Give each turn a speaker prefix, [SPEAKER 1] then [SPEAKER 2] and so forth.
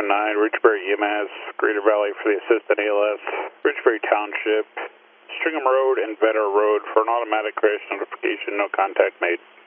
[SPEAKER 1] 9, Richbury EMS, Greater Valley for the assistant ALS, Richbury Township, Stringham Road and Vetter Road for an automatic crash notification, no contact made.